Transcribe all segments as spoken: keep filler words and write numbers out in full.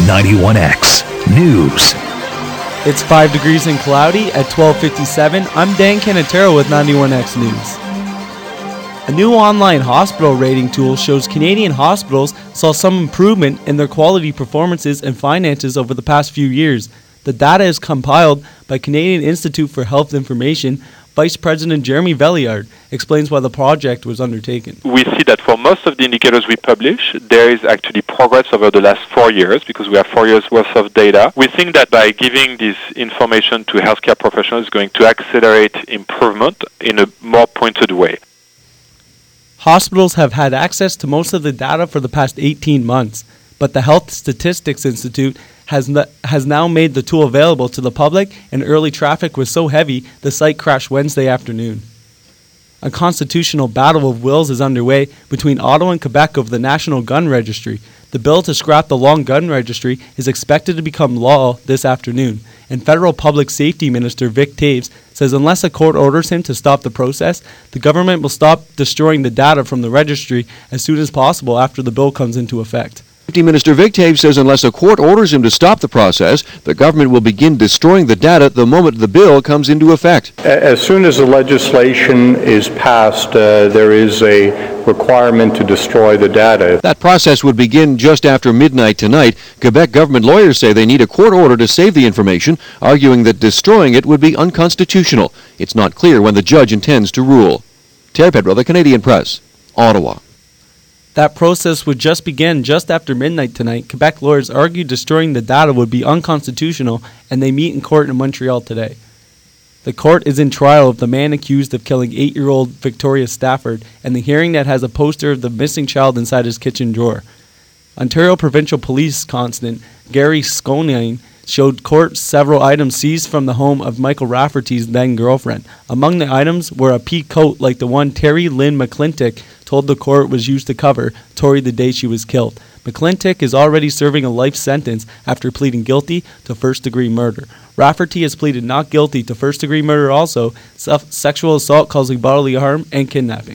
ninety-one X News. It's five degrees and cloudy at twelve fifty-seven. I'm Dan Canatero with ninety-one X News. A new online hospital rating tool shows Canadian hospitals saw some improvement in their quality performances and finances over the past few years. The data is compiled by Canadian Institute for Health Information. Vice President Jeremy Valliard explains why the project was undertaken. We see that for most of the indicators we publish, there is actually progress over the last four years because we have four years worth of data. We think that by giving this information to healthcare professionals is going to accelerate improvement in a more pointed way. Hospitals have had access to most of the data for the past eighteen months, but the Health Statistics Institute has n- has now made the tool available to the public, and early traffic was so heavy the site crashed Wednesday afternoon. A constitutional battle of wills is underway between Ottawa and Quebec over the National Gun Registry. The bill to scrap the long gun registry is expected to become law this afternoon, and Federal Public Safety Minister Vic Taves says unless a court orders him to stop the process, the government will stop destroying the data from the registry as soon as possible after the bill comes into effect. Safety Minister Vic Taves says unless a court orders him to stop the process, the government will begin destroying the data the moment the bill comes into effect. As soon as the legislation is passed, uh, there is a requirement to destroy the data. That process would begin just after midnight tonight. Quebec government lawyers say they need a court order to save the information, arguing that destroying it would be unconstitutional. It's not clear when the judge intends to rule. Terry Pedro, The Canadian Press, Ottawa. That process would just begin just after midnight tonight. Quebec lawyers argued destroying the data would be unconstitutional, and they meet in court in Montreal today. The court is in trial of the man accused of killing eight-year-old Victoria Stafford, and the hearing that has a poster of the missing child inside his kitchen drawer. Ontario Provincial Police Constant Gary Sconine showed court several items seized from the home of Michael Rafferty's then-girlfriend. Among the items were a pea coat like the one Terry Lynn McClintic told the court was used to cover Tori the day she was killed. McClintic is already serving a life sentence after pleading guilty to first-degree murder. Rafferty has pleaded not guilty to first-degree murder also, self- sexual assault causing bodily harm, and kidnapping.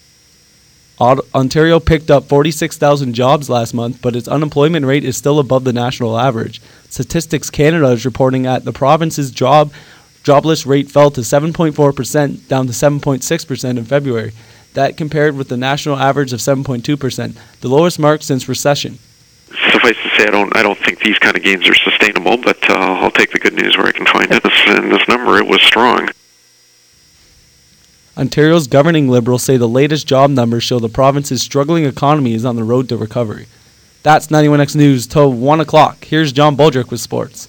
Ontario picked up forty-six thousand jobs last month, but its unemployment rate is still above the national average. Statistics Canada is reporting that the province's job jobless rate fell to seven point four percent, down to seven point six percent in February. That compared with the national average of seven point two percent, the lowest mark since recession. Suffice to say, I don't, I don't think these kind of gains are sustainable, but uh, I'll take the good news where I can find it. This, in this number, it was strong. Ontario's governing Liberals say the latest job numbers show the province's struggling economy is on the road to recovery. That's ninety-one X News till one o'clock. Here's John Boldrick with sports.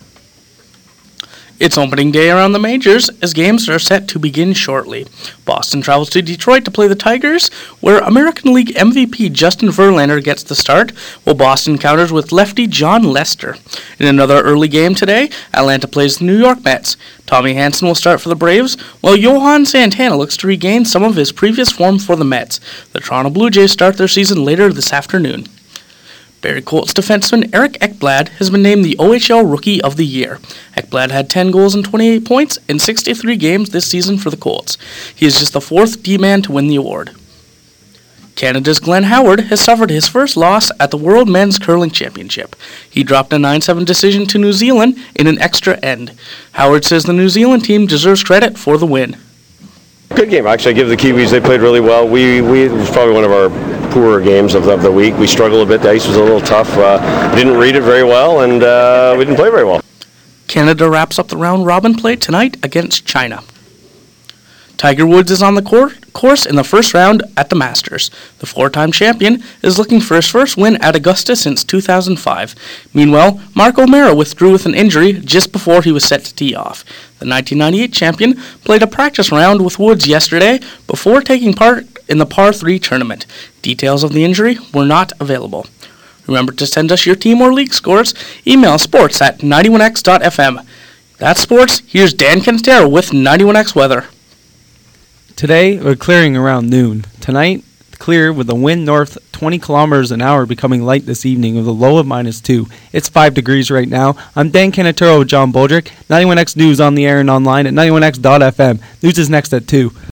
It's opening day around the majors as games are set to begin shortly. Boston travels to Detroit to play the Tigers, where American League M V P Justin Verlander gets the start, while Boston counters with lefty John Lester. In another early game today, Atlanta plays the New York Mets. Tommy Hanson will start for the Braves, while Johan Santana looks to regain some of his previous form for the Mets. The Toronto Blue Jays start their season later this afternoon. Barrie Colts defenseman Eric Ekblad has been named the O H L Rookie of the Year. Ekblad had ten goals and twenty-eight points in sixty-three games this season for the Colts. He is just the fourth D-man to win the award. Canada's Glenn Howard has suffered his first loss at the World Men's Curling Championship. He dropped a nine seven decision to New Zealand in an extra end. Howard says the New Zealand team deserves credit for the win. Good game. Actually, I give the Kiwis, they played really well. We, we it was probably one of our poorer games of the, of the week. We struggled a bit. The ice was a little tough. Uh, didn't read it very well, and uh, we didn't play very well. Canada wraps up the round-robin play tonight against China. Tiger Woods is on the court, course in the first round at the Masters. The four-time champion is looking for his first win at Augusta since two thousand five. Meanwhile, Mark O'Meara withdrew with an injury just before he was set to tee off. The nineteen ninety-eight champion played a practice round with Woods yesterday before taking part in the par three tournament. Details of the injury were not available. Remember to send us your team or league scores. Email sports at ninety-one x dot f m. That's sports. Here's Dan Canatero with ninety-one X weather. Today, we're clearing around noon. Tonight, clear with a wind north twenty kilometers an hour becoming light this evening with a low of minus two. It's five degrees right now. I'm Dan Canatero with John Boldrick. ninety-one X News on the air and online at ninety-one x dot f m. News is next at two.